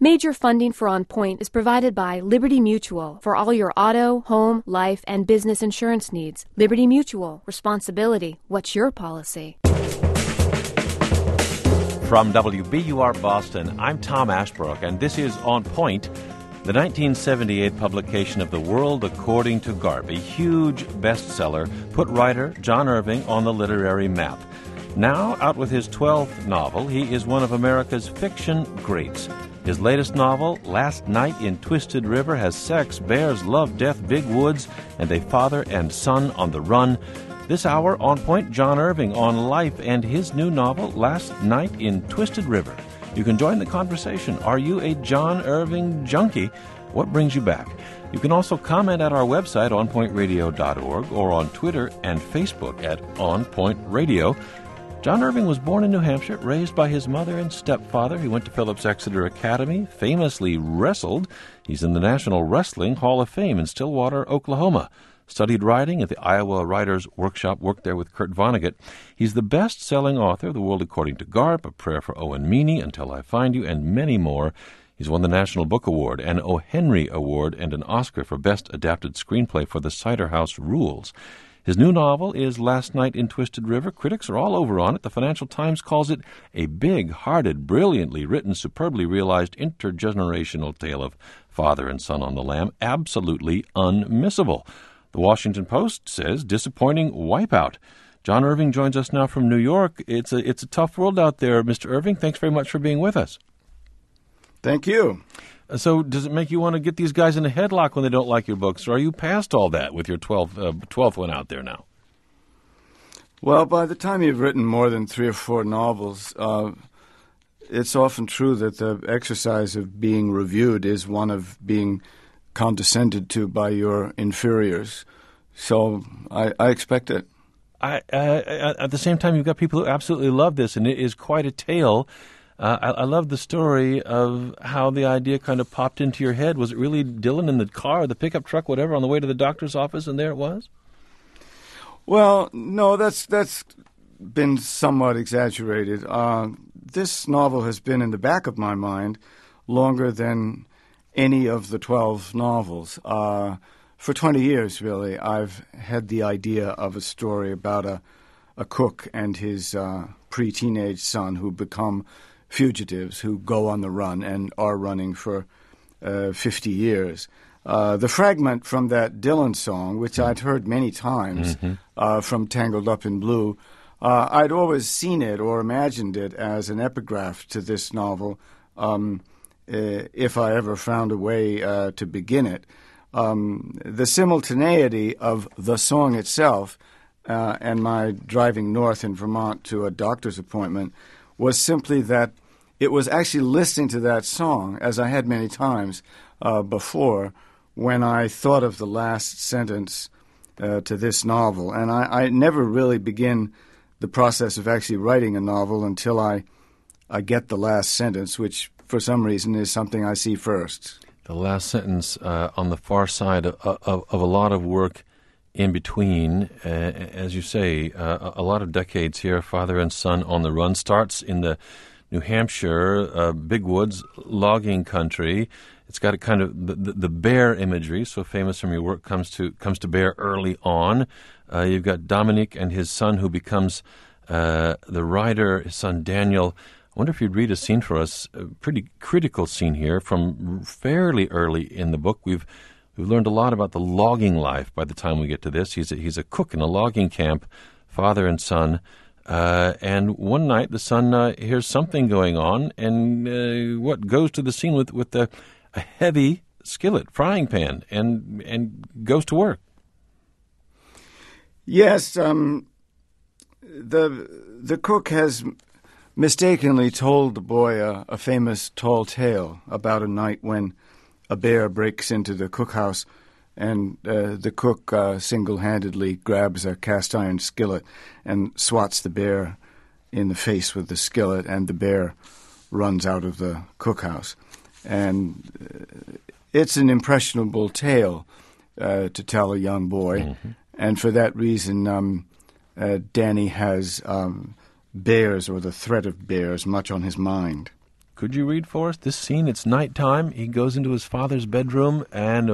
Major funding for On Point is provided by Liberty Mutual for all your auto, home, life, and business insurance needs. Liberty Mutual. Responsibility. What's your policy? From WBUR Boston, I'm Tom Ashbrook, and this is On Point, the 1978 publication of The World According to Garp, a huge bestseller, put writer John Irving on the literary map. Now, out with his 12th novel, he is one of America's fiction greats. His latest novel, Last Night in Twisted River, has sex, bears, love, death, big woods, and a father and son on the run. This hour, On Point, John Irving on life and his new novel, Last Night in Twisted River. You can join the conversation. Are you a John Irving junkie? What brings you back? You can also comment at our website, onpointradio.org, or on Twitter and Facebook at On Point Radio. John Irving was born in New Hampshire, raised by his mother and stepfather. He went to Phillips Exeter Academy, famously wrestled. He's in the National Wrestling Hall of Fame in Stillwater, Oklahoma. Studied writing at the Iowa Writers' Workshop, worked there with Kurt Vonnegut. He's the best-selling author of The World According to Garp, A Prayer for Owen Meany, Until I Find You, and many more. He's won the National Book Award, an O. Henry Award, and an Oscar for Best Adapted Screenplay for The Cider House Rules. His new novel is Last Night in Twisted River. Critics are all over on it. The Financial Times calls it a big-hearted, brilliantly written, superbly realized intergenerational tale of father and son on the lam. Absolutely unmissable. The Washington Post says disappointing wipeout. John Irving joins us now from New York. It's a tough world out there, Mr. Irving. Thanks very much for being with us. Thank you. So does it make you want to get these guys in a headlock when they don't like your books, or are you past all that with your 12th one out there now? Well, by the time you've written more than 3 or 4 novels, it's often true that the exercise of being reviewed is one of being condescended to by your inferiors. So I expect it. At the same time, you've got people who absolutely love this, and it is quite a tale. I love the story of how the idea kind of popped into your head. Was it really Dylan in the car, the pickup truck, whatever, on the way to the doctor's office, and there it was? Well, no, that's been somewhat exaggerated. This novel has been in the back of my mind longer than any of the 12 novels. For 20 years, really, I've had the idea of a story about a cook and his pre-teenage son who become fugitives who go on the run and are running for 50 years. The fragment from that Dylan song, which I'd heard many times from Tangled Up in Blue, I'd always seen it or imagined it as an epigraph to this novel if I ever found a way to begin it. The simultaneity of the song itself and my driving north in Vermont to a doctor's appointment was simply that it was actually listening to that song, as I had many times before, when I thought of the last sentence to this novel. And I never really begin the process of actually writing a novel until I get the last sentence, which for some reason is something I see first. The last sentence on the far side of a lot of work in between, as you say, a lot of decades here, father and son on the run, starts in the New Hampshire, big woods, logging country. It's got a kind of the bear imagery, so famous from your work, comes to bear early on. You've got Dominic and his son who becomes the writer, his son Daniel. I wonder if you'd read a scene for us, a pretty critical scene here from fairly early in the book. We've learned a lot about the logging life by the time we get to this. He's a cook in a logging camp, father and son. And one night the son hears something going on, and goes to the scene with a heavy skillet, frying pan, and goes to work. Yes, the cook has mistakenly told the boy a famous tall tale about a night when a bear breaks into the cookhouse, and the cook single-handedly grabs a cast-iron skillet and swats the bear in the face with the skillet, and the bear runs out of the cookhouse. And it's an impressionable tale to tell a young boy, and for that reason Danny has bears, or the threat of bears, much on his mind. Could you read for us this scene? It's nighttime. He goes into his father's bedroom and,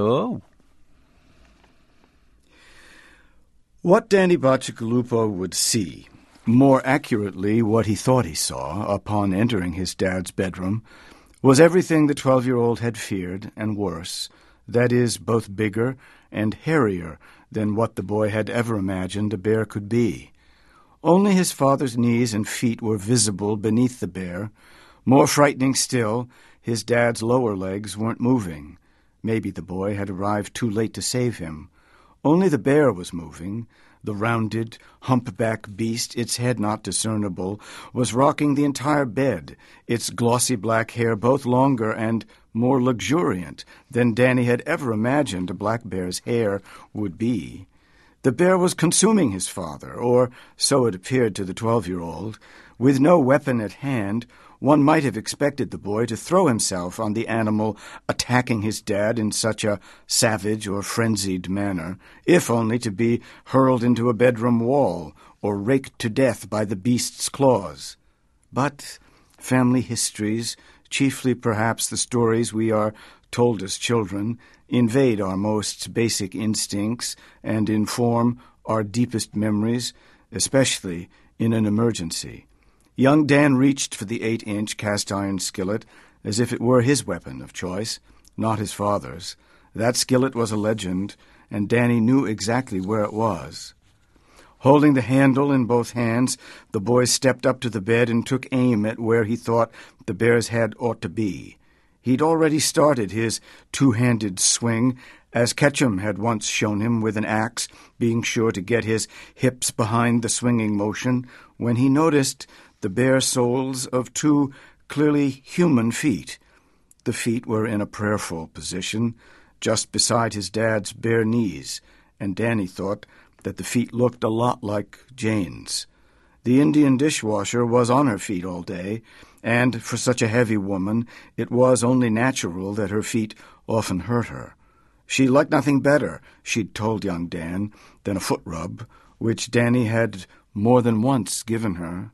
What Danny Bacigalupo would see, more accurately what he thought he saw upon entering his dad's bedroom, was everything the 12-year-old had feared, and worse, that is, both bigger and hairier than what the boy had ever imagined a bear could be. Only his father's knees and feet were visible beneath the bear. More frightening still, his dad's lower legs weren't moving. Maybe the boy had arrived too late to save him. Only the bear was moving. The rounded, humpback beast, its head not discernible, was rocking the entire bed, its glossy black hair both longer and more luxuriant than Danny had ever imagined a black bear's hair would be. The bear was consuming his father, or so it appeared to the 12-year-old. With no weapon at hand, one might have expected the boy to throw himself on the animal attacking his dad in such a savage or frenzied manner, if only to be hurled into a bedroom wall or raked to death by the beast's claws. But family histories, chiefly perhaps the stories we are told as children, invade our most basic instincts and inform our deepest memories, especially in an emergency. Young Dan reached for the 8-inch cast-iron skillet as if it were his weapon of choice, not his father's. That skillet was a legend, and Danny knew exactly where it was. Holding the handle in both hands, the boy stepped up to the bed and took aim at where he thought the bear's head ought to be. He'd already started his two-handed swing, as Ketchum had once shown him with an axe, being sure to get his hips behind the swinging motion, when he noticed the bare soles of two clearly human feet. The feet were in a prayerful position, just beside his dad's bare knees, and Danny thought that the feet looked a lot like Jane's. The Indian dishwasher was on her feet all day, and for such a heavy woman, it was only natural that her feet often hurt her. She liked nothing better, she'd told young Dan, than a foot rub, which Danny had more than once given her.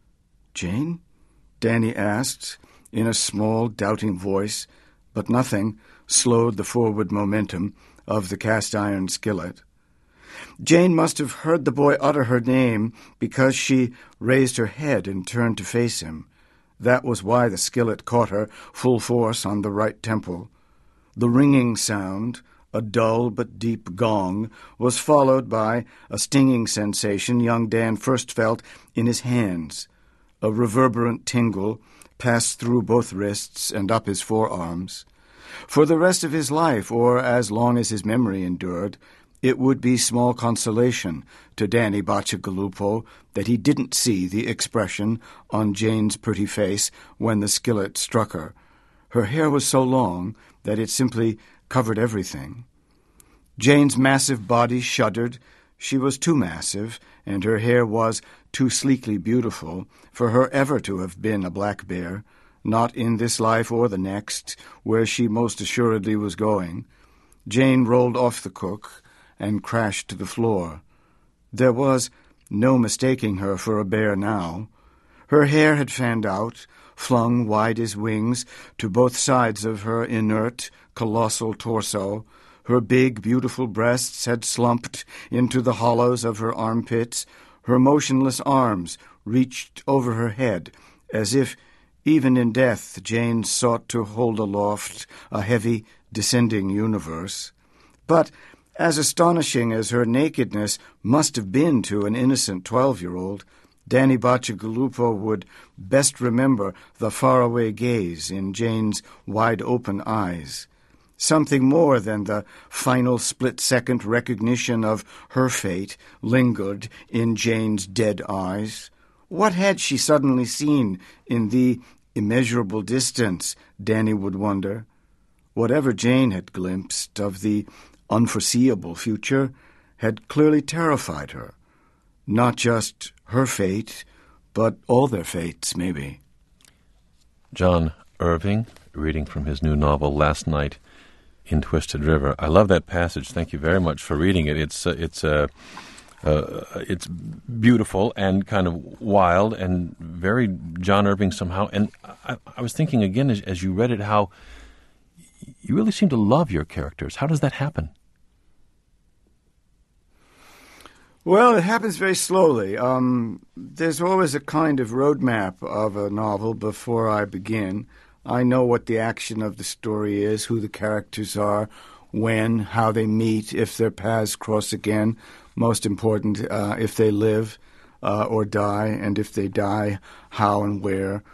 "Jane?" Danny asked, in a small, doubting voice, but nothing slowed the forward momentum of the cast-iron skillet. Jane must have heard the boy utter her name because she raised her head and turned to face him. That was why the skillet caught her full force on the right temple. The ringing sound, a dull but deep gong, was followed by a stinging sensation young Dan first felt in his hands. A reverberant tingle passed through both wrists and up his forearms. For the rest of his life, or as long as his memory endured, it would be small consolation to Danny Bacigalupo that he didn't see the expression on Jane's pretty face when the skillet struck her. Her hair was so long that it simply covered everything. Jane's massive body shuddered. She was too massive, and her hair was too sleekly beautiful for her ever to have been a black bear, not in this life or the next, where she most assuredly was going. Jane rolled off the cook and crashed to the floor. There was no mistaking her for a bear now. Her hair had fanned out, flung wide as wings to both sides of her inert, colossal torso. Her big, beautiful breasts had slumped into the hollows of her armpits. Her motionless arms reached over her head, as if, even in death, Jane sought to hold aloft a heavy, descending universe. But as astonishing as her nakedness must have been to an innocent 12-year-old, Danny Bacigalupo would best remember the faraway gaze in Jane's wide-open eyes. Something more than the final split-second recognition of her fate lingered in Jane's dead eyes. What had she suddenly seen in the immeasurable distance, Danny would wonder? Whatever Jane had glimpsed of the unforeseeable future had clearly terrified her. Not just her fate, but all their fates, maybe. John Irving, reading from his new novel, Last Night in Twisted River. I love that passage. Thank you very much for reading it. It's It's beautiful and kind of wild and very John Irving somehow. And I was thinking again as you read it how you really seem to love your characters. How does that happen? Well, it happens very slowly. There's always a kind of roadmap of a novel before I begin. I know what the action of the story is, who the characters are, when, how they meet, if their paths cross again. Most important, if they live or die, and if they die, how and where.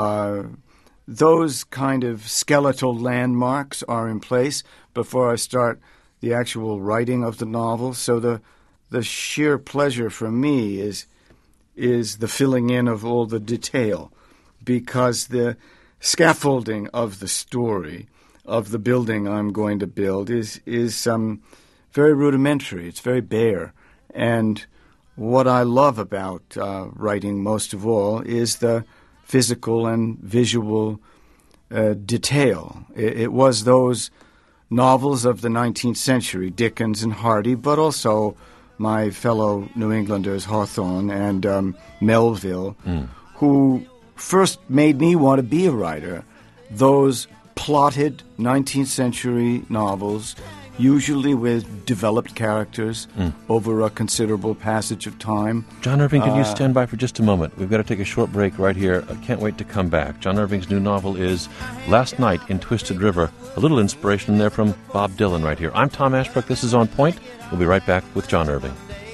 Those kind of skeletal landmarks are in place before I start the actual writing of the novel. So the sheer pleasure for me is the filling in of all the detail, because the scaffolding of the story, of the building I'm going to build, is very rudimentary. It's very bare. And what I love about writing most of all is the physical and visual detail. It was those novels of the 19th century, Dickens and Hardy, but also my fellow New Englanders, Hawthorne and Melville, who first made me want to be a writer. Those plotted 19th century novels, usually with developed characters over a considerable passage of time. John Irving, can you stand by for just a moment? We've got to take a short break right here. I can't wait to come back. John Irving's new novel is Last Night in Twisted River. A little inspiration there from Bob Dylan right here. I'm Tom Ashbrook. This is On Point. We'll be right back with John Irving.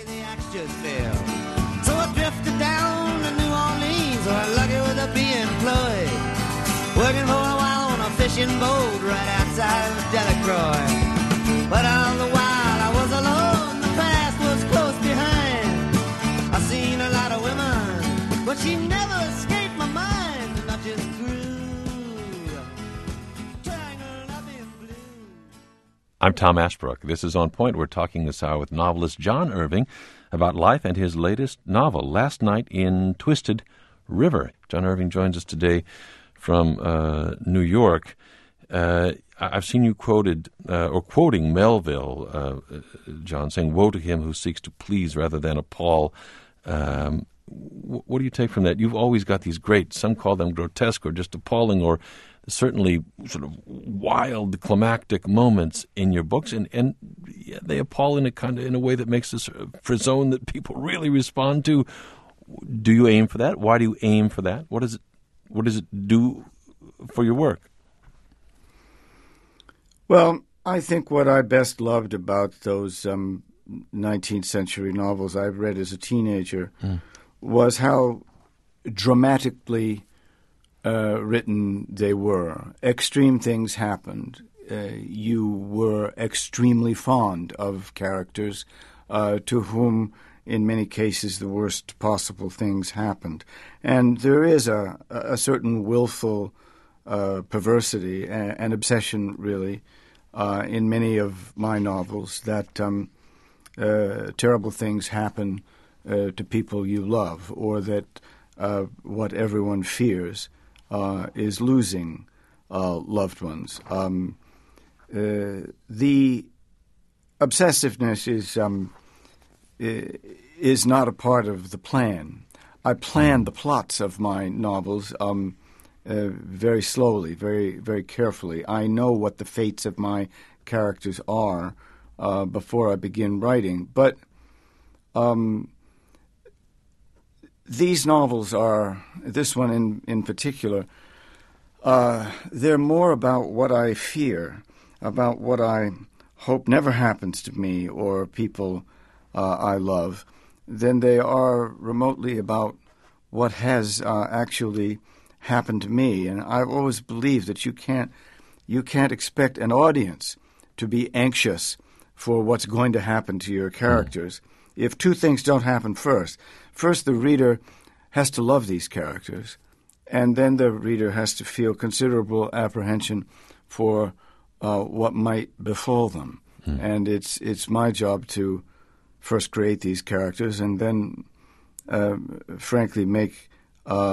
So I drifted down to New Orleans, where lucky with a bee employed, working for a while on a fishing boat right outside of Delacroix. But all the while I was alone, the past was close behind. I seen a lot of women, but she never escaped my mind, and I just grew tangled up in blue. I'm Tom Ashbrook. This is On Point. We're talking this hour with novelist John Irving about life and his latest novel, Last Night in Twisted River. John Irving joins us today from New York. I've seen you quoted, or quoting Melville, John, saying, "Woe to him who seeks to please rather than appall." What do you take from that? You've always got these great, some call them grotesque or just appalling, or certainly sort of wild, climactic moments in your books, and they appall in a way that makes this frisson that people really respond to. Do you aim for that? Why do you aim for that? What does it do for your work? Well, I think what I best loved about those 19th century novels I read as a teenager was how dramatically written they were. Extreme things happened. You were extremely fond of characters to whom, in many cases, the worst possible things happened. And there is a certain willful perversity and obsession, really, in many of my novels, that terrible things happen to people you love, or that what everyone fears is losing loved ones. The obsessiveness is not a part of the plan. I plan the plots of my novels very slowly, very, very carefully. I know what the fates of my characters are before I begin writing. But these novels are, this one in particular, they're more about what I fear, about what I hope never happens to me or people I love, than they are remotely about what has actually happened to me. And I've always believed that you can't expect an audience to be anxious for what's going to happen to your characters if two things don't happen first. First, the reader has to love these characters, and then the reader has to feel considerable apprehension for what might befall them. And it's my job to first create these characters and then, frankly, make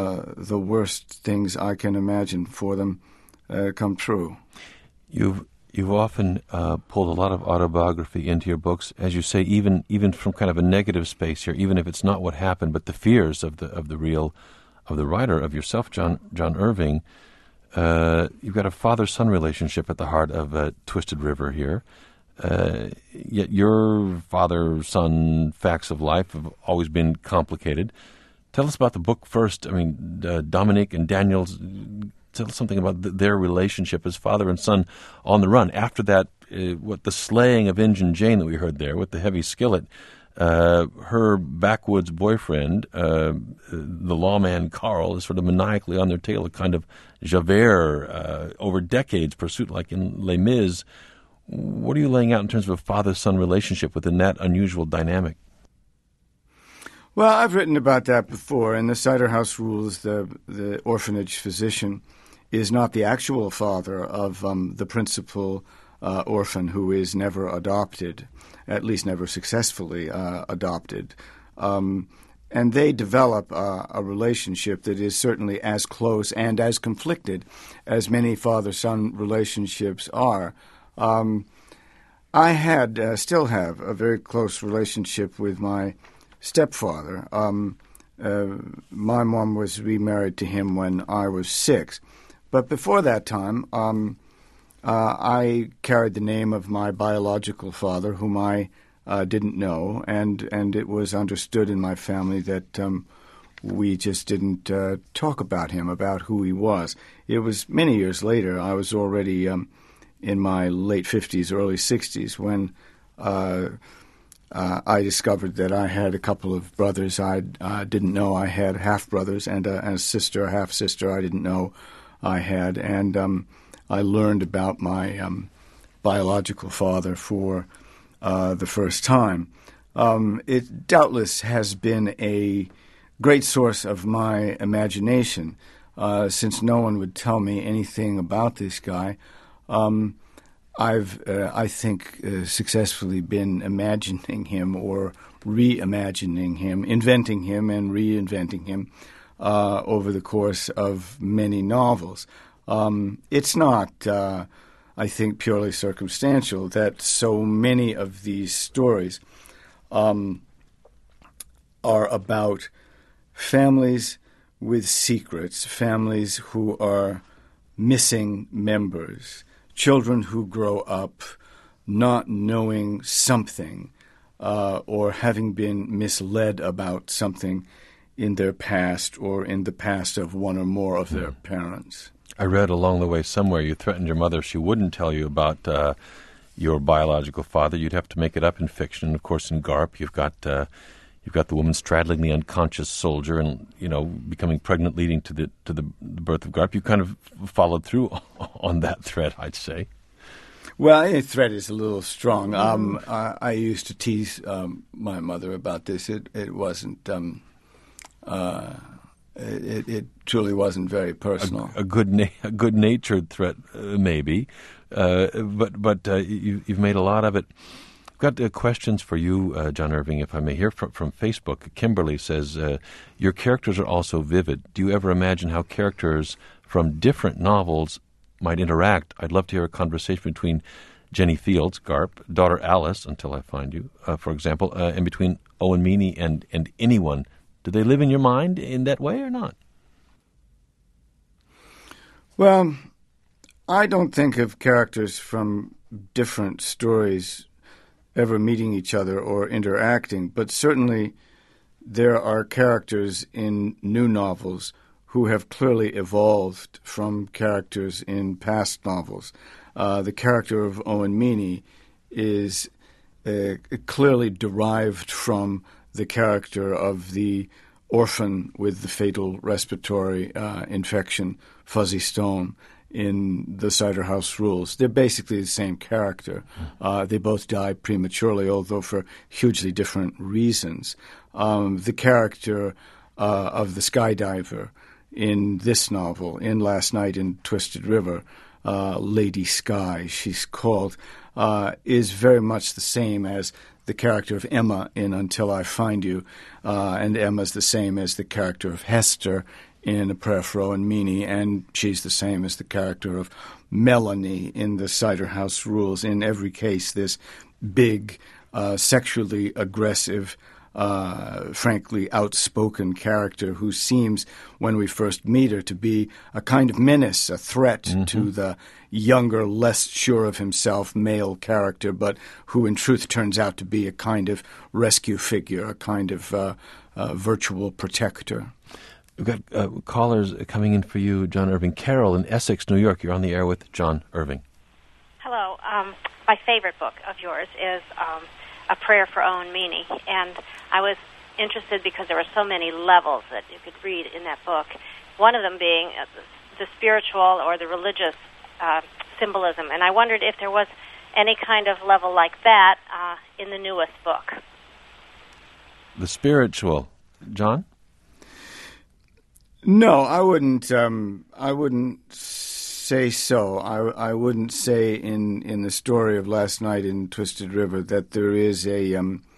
the worst things I can imagine for them come true. You've You've often pulled a lot of autobiography into your books, as you say, even from kind of a negative space here, even if it's not what happened, but the fears of the writer, of yourself, John Irving. You've got a father-son relationship at the heart of Twisted River here. Yet your father-son facts of life have always been complicated. Tell us about the book first. I mean, Dominique and Daniel's. Tell us something about their relationship as father and son on the run. After that, the slaying of Injun Jane that we heard there with the heavy skillet, her backwoods boyfriend, the lawman Carl, is sort of maniacally on their tail, a kind of Javert over decades pursuit, like in Les Mis. What are you laying out in terms of a father-son relationship within that unusual dynamic? Well, I've written about that before. In the Cider House Rules, the orphanage physician is not the actual father of the principal orphan, who is never adopted, at least never successfully adopted. And they develop a relationship that is certainly as close and as conflicted as many father-son relationships are. I had, still have, a very close relationship with my stepfather. My mom was remarried to him when I was 6. But before that time, I carried the name of my biological father, whom I didn't know, and it was understood in my family that we just didn't talk about him, about who he was. It was many years later. I was already in my late 50s, early 60s, when I discovered that I had a couple of brothers I didn't know I had, half-brothers, and a sister, a half-sister I didn't know I had. And I learned about my biological father for the first time. It doubtless has been a great source of my imagination, since no one would tell me anything about this guy. I've, I think, successfully been imagining him or reimagining him, inventing him and reinventing him over the course of many novels. It's not, I think, purely circumstantial that so many of these stories are about families with secrets, families who are missing members, children who grow up not knowing something or having been misled about something in their past or in the past of one or more of their parents. I read along the way somewhere you threatened your mother she wouldn't tell you about your biological father. You'd have to make it up in fiction. Of course, in Garp, you've got the woman straddling the unconscious soldier and, becoming pregnant, leading to the birth of Garp. You kind of followed through on that thread, I'd say. Well, a thread is a little strong. I used to tease my mother about this. It wasn't. It truly wasn't very personal. A good-natured threat, maybe, but you've made a lot of it. I've got questions for you, John Irving, if I may. Here from Facebook, Kimberly says, your characters are also vivid. Do you ever imagine how characters from different novels might interact? I'd love to hear a conversation between Jenny Fields, Garp, daughter Alice, Until I Find You, for example, and between Owen Meany and anyone. Do they live in your mind in that way or not? Well, I don't think of characters from different stories ever meeting each other or interacting, but certainly there are characters in new novels who have clearly evolved from characters in past novels. The character of Owen Meany is clearly derived from the character of the orphan with the fatal respiratory infection, Fuzzy Stone, in the Cider House Rules. They're basically the same character. They both died prematurely, although for hugely different reasons. The character of the skydiver in this novel, in Last Night in Twisted River, Lady Sky, she's called, is very much the same as the character of Emma in Until I Find You, and Emma's the same as the character of Hester in A Prayer for Owen Meany, and she's the same as the character of Melanie in the Cider House Rules. In every case, this big, sexually aggressive, frankly outspoken character who seems, when we first meet her, to be a kind of menace, a threat to the younger, less sure of himself male character, but who in truth turns out to be a kind of rescue figure, a kind of virtual protector. We've got callers coming in for you, John Irving. Carol in Essex, New York. You're on the air with John Irving. Hello. My favorite book of yours is A Prayer for Owen Meany, and I was interested because there were so many levels that you could read in that book, one of them being the spiritual or the religious symbolism, and I wondered if there was any kind of level like that in the newest book. The spiritual. John? No, I wouldn't. I wouldn't say so. I wouldn't say in the story of last night in Twisted River that there is a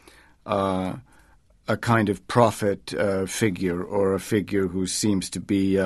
kind of prophet figure or a figure who seems to be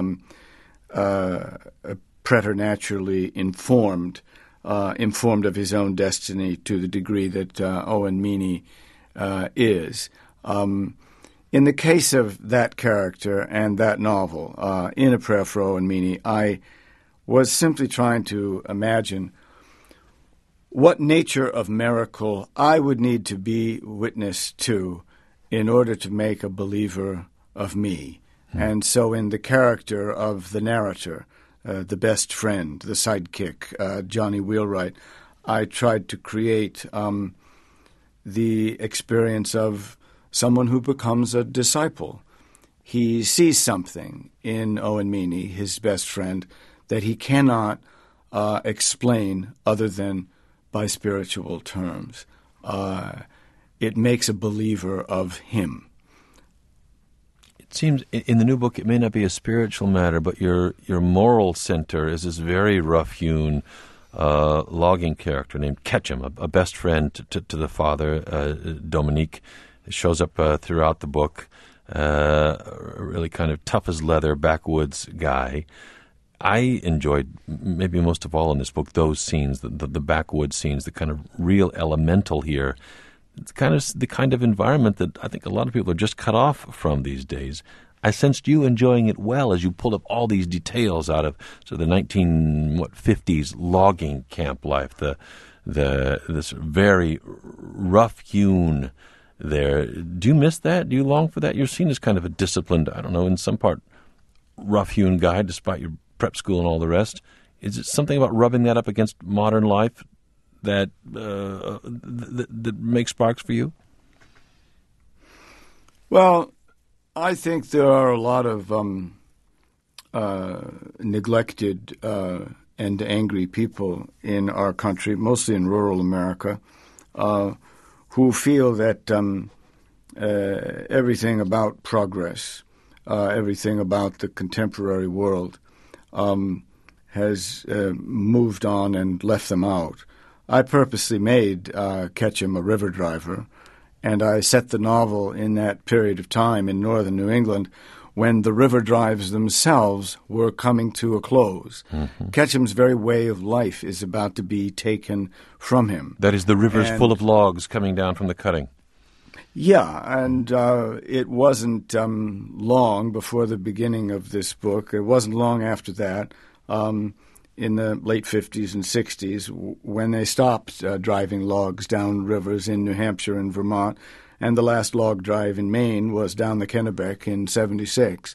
preternaturally informed of his own destiny to the degree that Owen Meany is. In the case of that character and that novel, in A Prayer for Owen Meany, I was simply trying to imagine what nature of miracle I would need to be witness to in order to make a believer of me. And so in the character of the narrator, the best friend, the sidekick, Johnny Wheelwright, I tried to create the experience of someone who becomes a disciple. He sees something in Owen Meany, his best friend, that he cannot explain other than by spiritual terms. It makes a believer of him. It seems in the new book it may not be a spiritual matter, but your moral center is this very rough-hewn logging character named Ketchum, a best friend to the father, Dominique. It shows up throughout the book, a really kind of tough-as-leather backwoods guy. I enjoyed, maybe most of all in this book, those scenes, the backwoods scenes, the kind of real elemental here. It's the kind of environment that I think a lot of people are just cut off from these days. I sensed you enjoying it well as you pulled up all these details out of the 1950s logging camp life, this very rough-hewn there. Do you miss that? Do you long for that? You're seen as kind of a disciplined, I don't know, in some part, rough-hewn guy, despite your prep school and all the rest. Is it something about rubbing that up against modern life that that makes sparks for you? Well, I think there are a lot of neglected and angry people in our country, mostly in rural America, who feel that everything about progress, everything about the contemporary world has moved on and left them out. I purposely made Ketchum a river driver, and I set the novel in that period of time in northern New England when the river drives themselves were coming to a close. Mm-hmm. Ketchum's very way of life is about to be taken from him. That is, the river's full of logs coming down from the cutting. Yeah, and it wasn't long before the beginning of this book. It wasn't long after that, in the late 50s and 60s, when they stopped driving logs down rivers in New Hampshire and Vermont. And the last log drive in Maine was down the Kennebec in 76.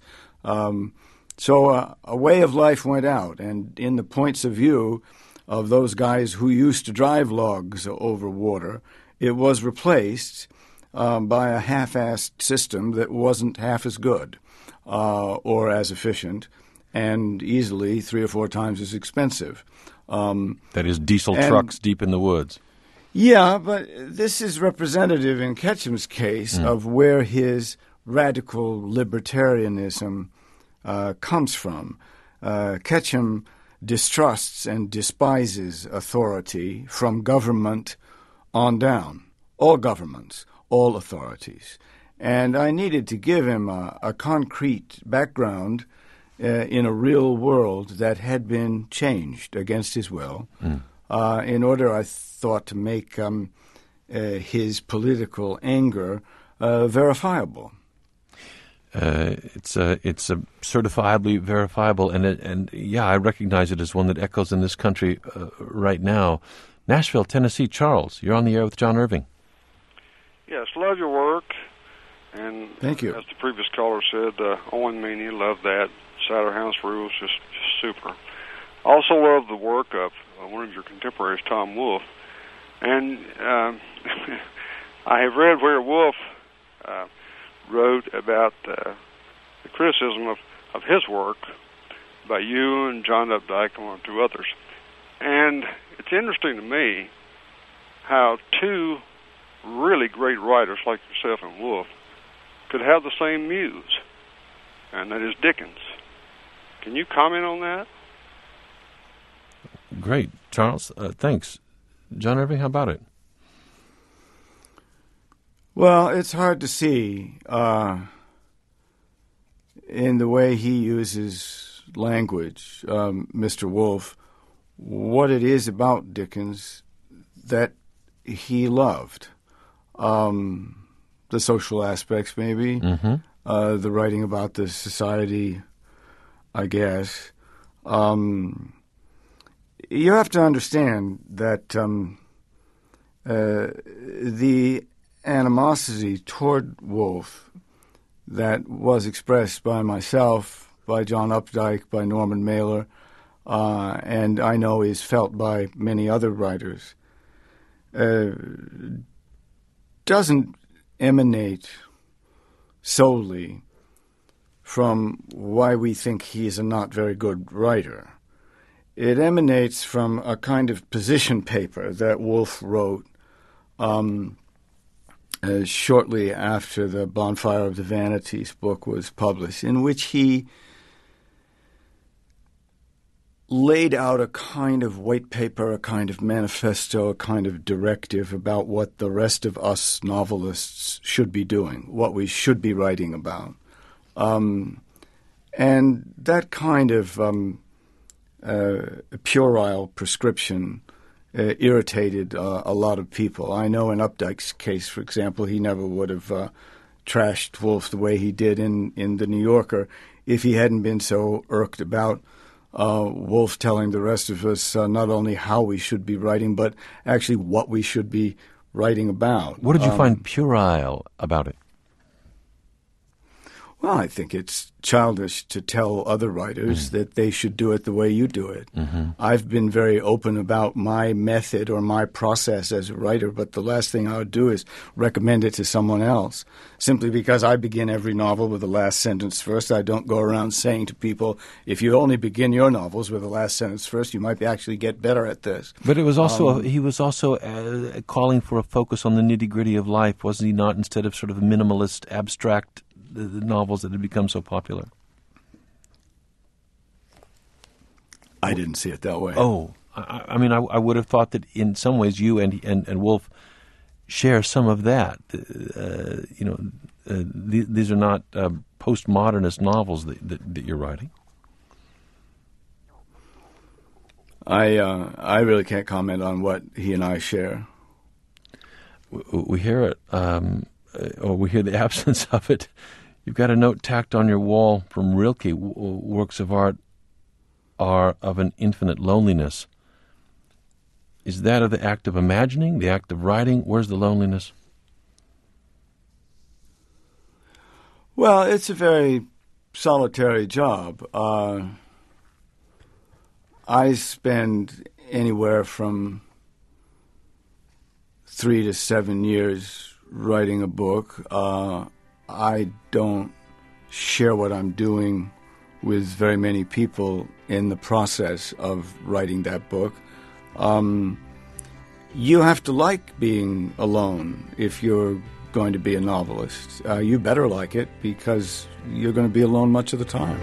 So a way of life went out, and in the points of view of those guys who used to drive logs over water, it was replaced by a half-assed system that wasn't half as good or as efficient and easily 3 or 4 times as expensive. That is diesel trucks deep in the woods. Yeah, but this is representative in Ketchum's case of where his radical libertarianism comes from. Ketchum distrusts and despises authority from government on down, all governments, all authorities. And I needed to give him a concrete background in a real world that had been changed against his will, in order, I thought, to make his political anger verifiable. It's certifiably verifiable, and yeah, I recognize it as one that echoes in this country right now. Nashville, Tennessee. Charles, you're on the air with John Irving. Yes, love your work. And thank you. As the previous caller said, Owen Meany, love that. Cider House Rules, just super. I also love the work of one of your contemporaries, Tom Wolfe. And I have read where Wolfe wrote about the criticism of his work by you and John Updike and one or two others. And it's interesting to me how two really great writers like yourself and Wolfe could have the same muse, and that is Dickens. Can you comment on that? Great. Charles, thanks. John Irving, how about it? Well, it's hard to see in the way he uses language, Mr. Wolfe, what it is about Dickens that he loved. The social aspects, maybe, the writing about the society, I guess. You have to understand that the animosity toward Wolfe that was expressed by myself, by John Updike, by Norman Mailer, and I know is felt by many other writers, doesn't emanate solely from why we think he is a not very good writer. It emanates from a kind of position paper that Wolfe wrote shortly after the Bonfire of the Vanities book was published, in which he laid out a kind of white paper, a kind of manifesto, a kind of directive about what the rest of us novelists should be doing, what we should be writing about. And that kind of puerile prescription irritated a lot of people. I know in Updike's case, for example, he never would have trashed Wolfe the way he did in The New Yorker if he hadn't been so irked about Wolfe telling the rest of us not only how we should be writing, but actually what we should be writing about. What did you find puerile about it? Well, I think it's childish to tell other writers that they should do it the way you do it. I've been very open about my method or my process as a writer, but the last thing I would do is recommend it to someone else, simply because I begin every novel with the last sentence first. I don't go around saying to people, if you only begin your novels with the last sentence first, you might actually get better at this. But it was also he was also calling for a focus on the nitty-gritty of life, wasn't he not, instead of sort of minimalist, abstract the novels that had become so popular? I didn't see it that way. Oh, I mean, I would have thought that in some ways you and Wolfe share some of that. These are not postmodernist novels that you're writing. I really can't comment on what he and I share. We hear it, or we hear the absence of it. You've got a note tacked on your wall from Rilke. Works of art are of an infinite loneliness. Is that of the act of imagining, the act of writing? Where's the loneliness? Well, it's a very solitary job. I spend anywhere from 3 to 7 years writing a book. I don't share what I'm doing with very many people in the process of writing that book. You have to like being alone if you're going to be a novelist. You better like it because you're going to be alone much of the time.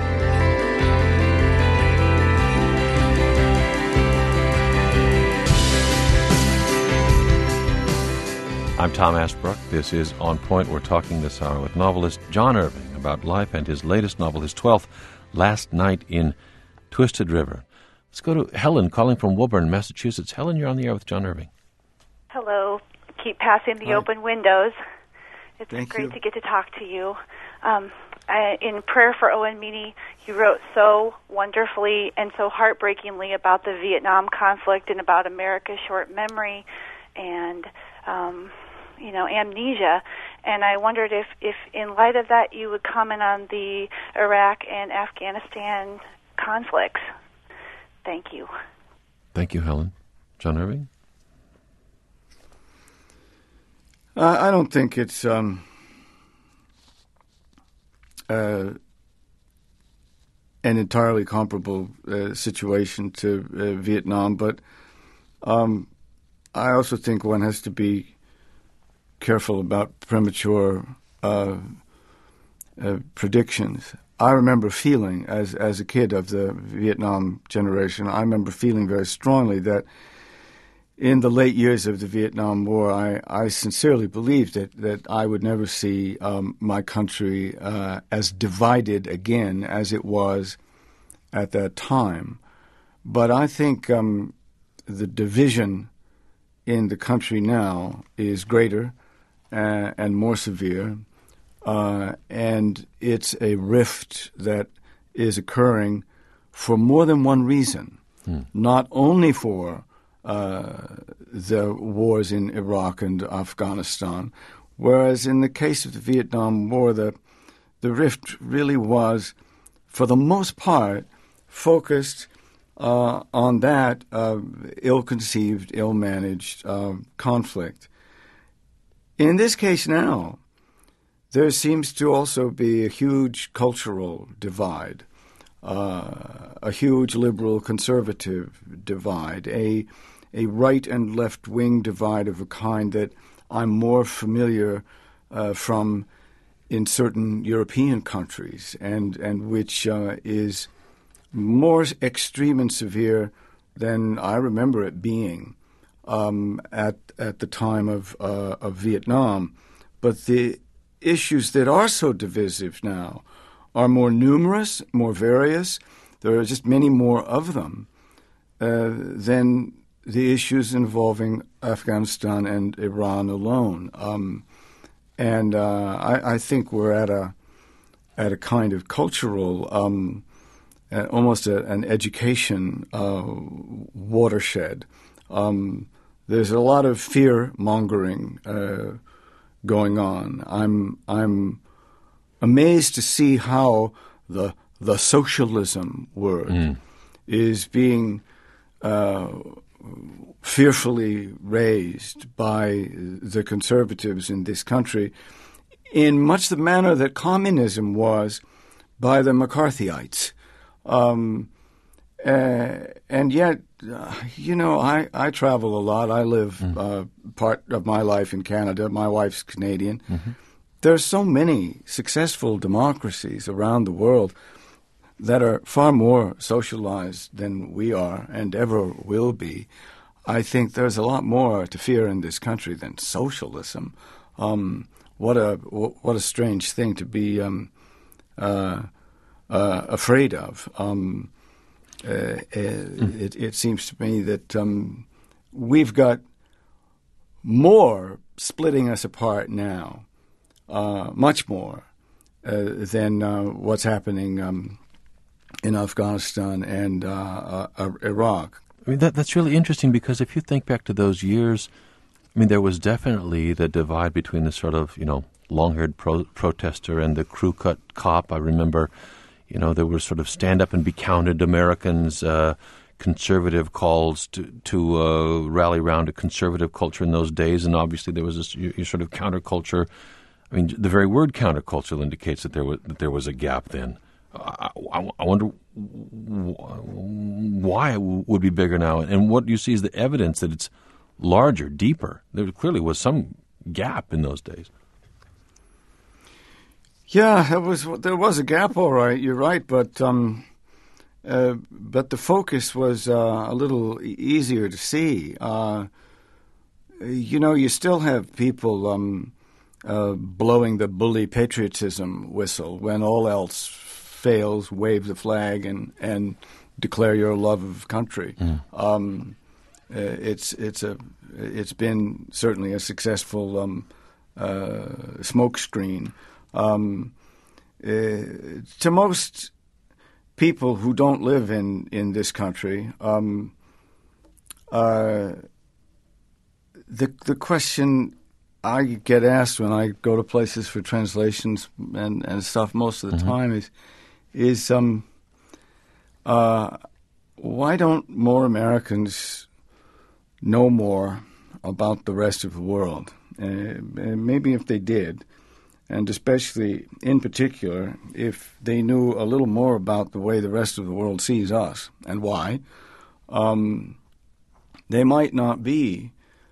I'm Tom Ashbrook. This is On Point. We're talking this hour with novelist John Irving about life and his latest novel, his 12th, last night in Twisted River. Let's go to Helen calling from Woburn, Massachusetts. Helen, you're on the air with John Irving. Hello. Keep passing the open windows. It's Thank great you. to get to talk to you. In Prayer for Owen Meany, you wrote so wonderfully and so heartbreakingly about the Vietnam conflict and about America's short memory and, amnesia. And I wondered if in light of that, you would comment on the Iraq and Afghanistan conflicts. Thank you. Thank you, Helen. John Irving? I don't think it's an entirely comparable situation to Vietnam, but I also think one has to be careful about premature predictions. I remember feeling, as a kid of the Vietnam generation, I remember feeling very strongly that in the late years of the Vietnam War, I sincerely believed that I would never see my country as divided again as it was at that time. But I think the division in the country now is greater and more severe, and it's a rift that is occurring for more than one reason, not only for the wars in Iraq and Afghanistan, whereas in the case of the Vietnam War, the rift really was, for the most part, focused on that ill-conceived, ill-managed conflict. In this case now, there seems to also be a huge cultural divide, a huge liberal-conservative divide, a right and left-wing divide of a kind that I'm more familiar from in certain European countries, and which is more extreme and severe than I remember it being at the time of Vietnam. But the issues that are so divisive now are more numerous, more various. There are just many more of them than the issues involving Afghanistan and Iran alone. I think we're at a kind of cultural, almost an education watershed. There's a lot of fear-mongering going on. I'm amazed to see how the socialism word is being fearfully raised by the conservatives in this country in much the manner that communism was by the McCarthyites. And yet, I travel a lot. I live part of my life in Canada. My wife's Canadian. Mm-hmm. There are so many successful democracies around the world that are far more socialized than we are and ever will be. I think there's a lot more to fear in this country than socialism. What a strange thing to be afraid of. It seems to me that we've got more splitting us apart now, much more than what's happening in Afghanistan and Iraq. I mean, that's really interesting because if you think back to those years, I mean, there was definitely the divide between the sort of, long-haired protester and the crew-cut cop. I remember, there were sort of stand-up-and-be-counted Americans, conservative calls to rally around a conservative culture in those days, and obviously there was this sort of counterculture. I mean, the very word counterculture indicates that there was a gap then. I wonder why it would be bigger now, and what you see is the evidence that it's larger, deeper. There clearly was some gap in those days. Yeah, there was a gap, all right. You're right, but the focus was a little easier to see. You still have people blowing the bully patriotism whistle when all else fails, wave the flag and declare your love of country. It's been certainly a successful smoke screen. To most people who don't live in this country, the question I get asked when I go to places for translations and stuff most of the time is why don't more Americans know more about the rest of the world? Maybe if they did, and especially in particular if they knew a little more about the way the rest of the world sees us and why, they might not be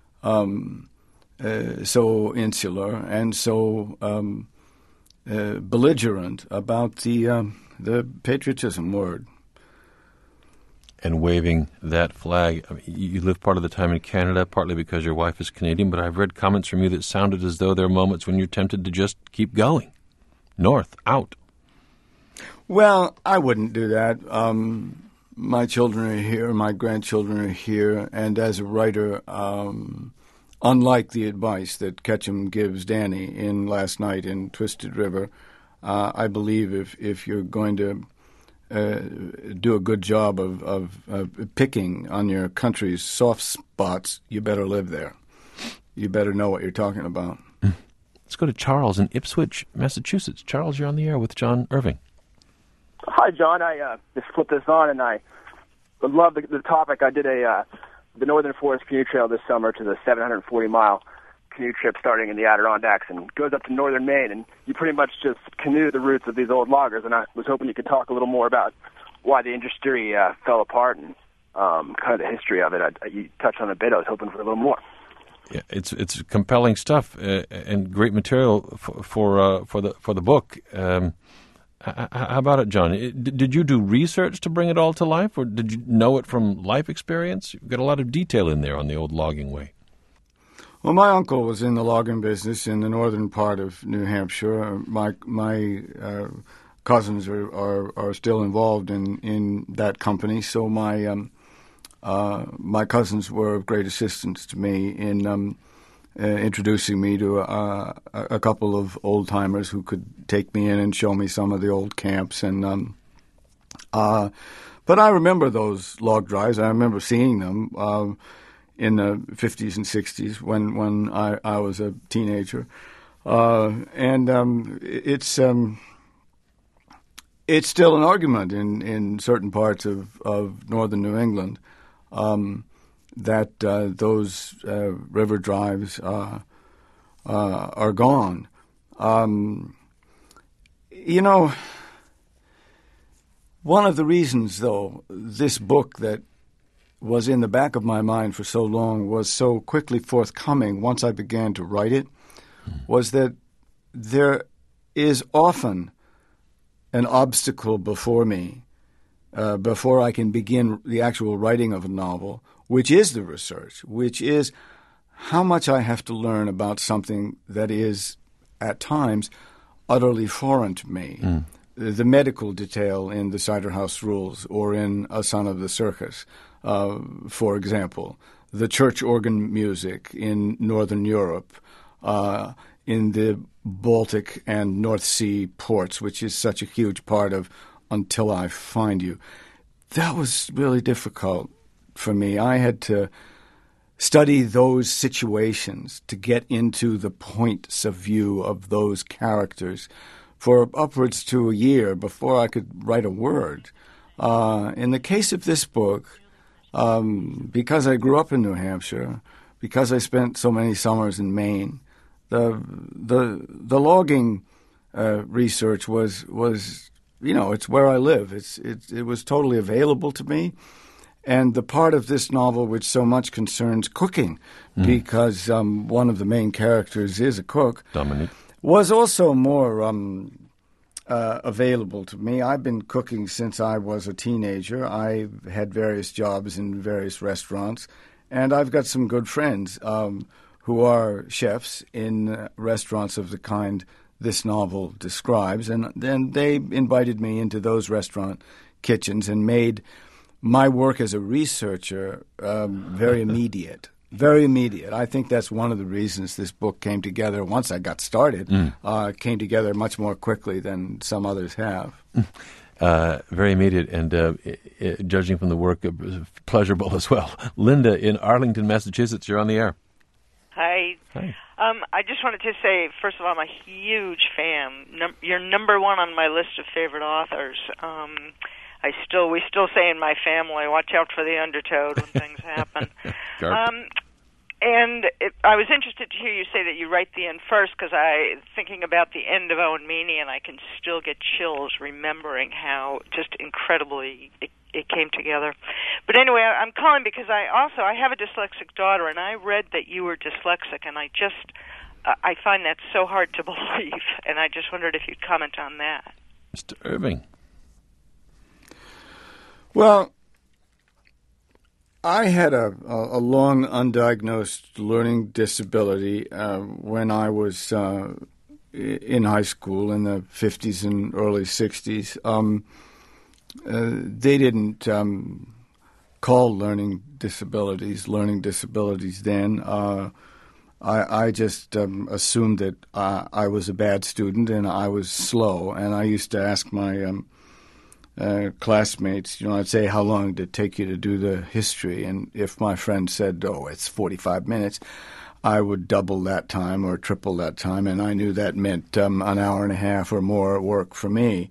so insular and so belligerent about the patriotism word. And waving that flag. I mean, you live part of the time in Canada, partly because your wife is Canadian, but I've read comments from you that sounded as though there are moments when you're tempted to just keep going. North, out. Well, I wouldn't do that. My children are here, my grandchildren are here, and as a writer, unlike the advice that Ketchum gives Danny in Last Night in Twisted River, I believe if you're going to do a good job of picking on your country's soft spots, you better live there. You better know what you're talking about. Let's go to Charles in Ipswich, Massachusetts. Charles, you're on the air with John Irving. Hi, John. I just flipped this on, and I love the topic. I did the Northern Forest Canoe Trail this summer to the 740-mile canoe trip starting in the Adirondacks and goes up to northern Maine, and you pretty much just canoe the roots of these old loggers, and I was hoping you could talk a little more about why the industry fell apart and kind of the history of it. You touched on it a bit. I was hoping for a little more. Yeah, it's compelling stuff and great material for the book. How about it, John? Did you do research to bring it all to life, or did you know it from life experience? You've got a lot of detail in there on the old logging way. Well, my uncle was in the logging business in the northern part of New Hampshire. My cousins are still involved in that company, so my cousins were of great assistance to me in introducing me to a couple of old-timers who could take me in and show me some of the old camps. But I remember those log drives. I remember seeing them in the 50s and 60s when I was a teenager. It's still an argument in certain parts of northern New England that those river drives are gone. One of the reasons, though, this book that was in the back of my mind for so long was so quickly forthcoming once I began to write it, was that there is often an obstacle before me before I can begin the actual writing of a novel, which is the research, which is how much I have to learn about something that is, at times, utterly foreign to me. The medical detail in the Cider House Rules or in A Son of the Circus, for example, the church organ music in Northern Europe, in the Baltic and North Sea ports, which is such a huge part of Until I Find You. That was really difficult for me. I had to study those situations to get into the points of view of those characters for upwards to a year before I could write a word. In the case of this book, because I grew up in New Hampshire, because I spent so many summers in Maine, the logging research was it's where I live. It was totally available to me. And the part of this novel which so much concerns cooking, because one of the main characters is a cook, Dominique, was also more available to me. I've been cooking since I was a teenager. I've had various jobs in various restaurants, and I've got some good friends who are chefs in restaurants of the kind this novel describes. And then they invited me into those restaurant kitchens and made my work as a researcher very immediate. Very immediate. I think that's one of the reasons this book came together once I got started. It came together much more quickly than some others have. Very immediate and judging from the work, pleasurable as well. Linda in Arlington, Massachusetts, you're on the air. Hi. Hi. I just wanted to say, first of all, I'm a huge fan. You're number one on my list of favorite authors. We still say in my family, watch out for the undertow when things happen. I was interested to hear you say that you write the end first, because thinking about the end of Owen Meany, and I can still get chills remembering how just incredibly it came together. But anyway, I'm calling because I have a dyslexic daughter, and I read that you were dyslexic, and I find that so hard to believe, and I just wondered if you'd comment on that. Mr. Irving. Well, I had a long undiagnosed learning disability when I was in high school in the 50s and early 60s. They didn't call learning disabilities then. I just assumed that I was a bad student and I was slow, and I used to ask my classmates, I'd say, how long did it take you to do the history? And if my friend said, it's 45 minutes, I would double that time or triple that time, and I knew that meant an hour and a half or more work for me.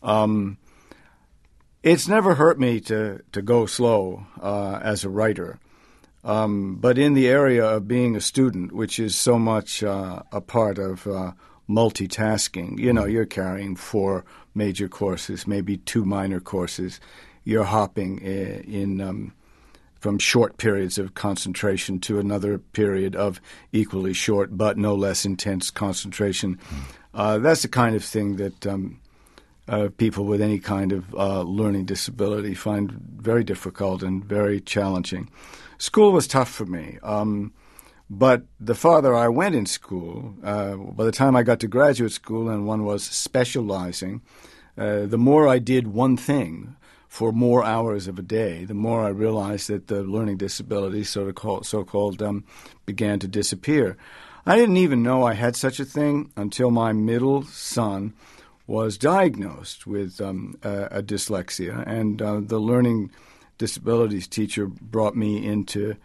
It's never hurt me to go slow as a writer. But in the area of being a student, which is so much a part of multitasking, you're carrying 4 major courses, maybe 2 minor courses. You're hopping from short periods of concentration to another period of equally short but no less intense concentration. That's the kind of thing that people with any kind of learning disability find very difficult and very challenging. School was tough for me. But the farther I went in school, by the time I got to graduate school and one was specializing, the more I did one thing for more hours of a day, the more I realized that the learning disability, so-called, began to disappear. I didn't even know I had such a thing until my middle son was diagnosed with a dyslexia, and the learning disabilities teacher brought me in to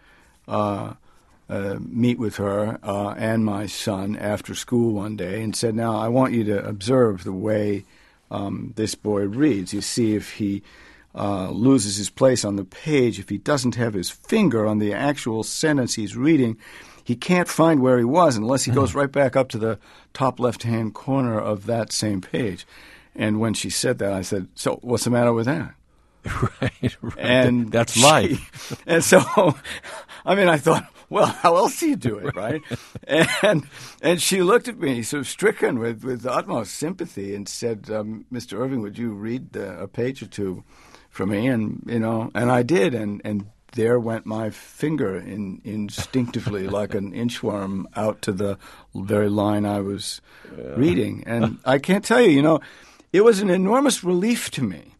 meet with her and my son after school one day and said, now, I want you to observe the way this boy reads. You see if he loses his place on the page, if he doesn't have his finger on the actual sentence he's reading, he can't find where he was unless he goes right back up to the top left-hand corner of that same page. And when she said that, I said, so what's the matter with that? Right. And that's life. And so, I thought, well, how else do you do it, right? and she looked at me, sort of stricken with the utmost sympathy, and said, Mr. Irving, would you read a page or two for me? And and I did, and there went my finger instinctively like an inchworm out to the very line I was reading. And I can't tell you, it was an enormous relief to me.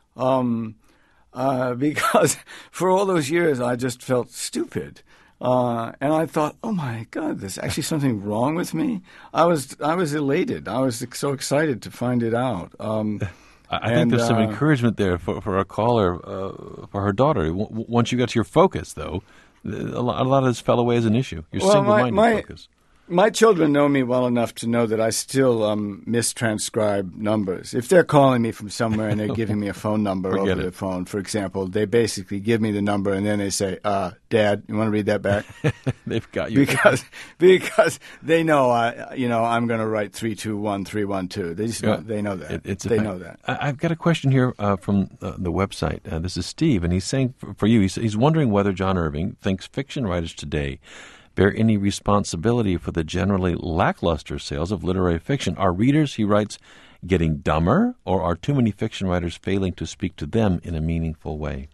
Because for all those years I just felt stupid. And I thought, oh my God, there's actually something wrong with me. I was elated. I was so excited to find it out. I think there's some encouragement there for a caller for her daughter. Once you got to your focus, though, a lot of this fell away as an issue. Your single-minded focus. My children know me well enough to know that I still mistranscribe numbers. If they're calling me from somewhere and they're giving me a phone number over the phone, for example, they basically give me the number and then they say, Dad, you want to read that back? They've got you. Because they know I'm going to write 321-312. They just they know that. They know that. I've got a question here from the website. This is Steve, and he's saying for you, he's wondering whether John Irving thinks fiction writers today bear any responsibility for the generally lackluster sales of literary fiction. Are readers, he writes, getting dumber, or are too many fiction writers failing to speak to them in a meaningful way?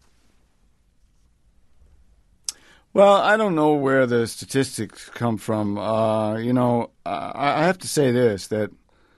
Well, I don't know where the statistics come from. I have to say this, that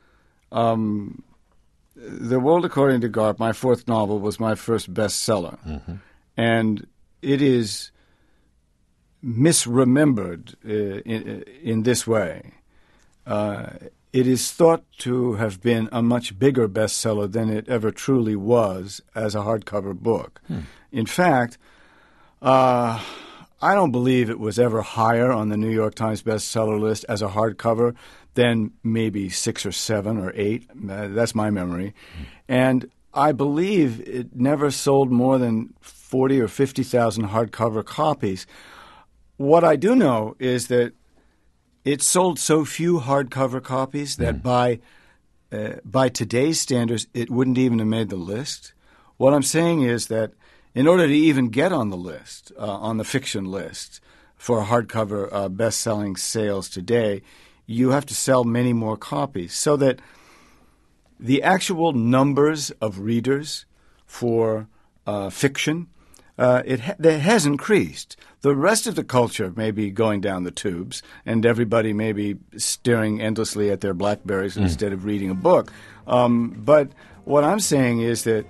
The World According to Garp, my fourth novel, was my first bestseller. Mm-hmm. And it is misremembered in this way. It is thought to have been a much bigger bestseller than it ever truly was as a hardcover book. In fact, I don't believe it was ever higher on the New York Times bestseller list as a hardcover than maybe 6 or 7 or 8. That's my memory. And I believe it never sold more than 40 or 50,000 hardcover copies. What I do know is that it sold so few hardcover copies that by today's standards, it wouldn't even have made the list. What I'm saying is that in order to even get on the list, on the fiction list for hardcover best-selling sales today, you have to sell many more copies, so that the actual numbers of readers for fiction, it has increased. The rest of the culture may be going down the tubes, and everybody may be staring endlessly at their BlackBerries instead of reading a book. But what I'm saying is that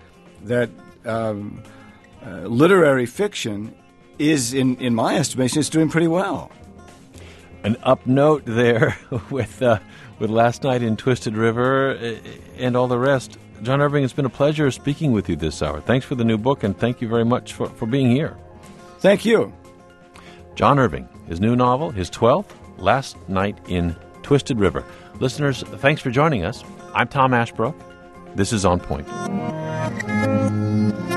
literary fiction is, in my estimation, is doing pretty well. An up note there with Last Night in Twisted River and all the rest. John Irving, it's been a pleasure speaking with you this hour. Thanks for the new book, and thank you very much for being here. Thank you. John Irving, his new novel, his 12th, Last Night in Twisted River. Listeners, thanks for joining us. I'm Tom Ashbrook. This is On Point.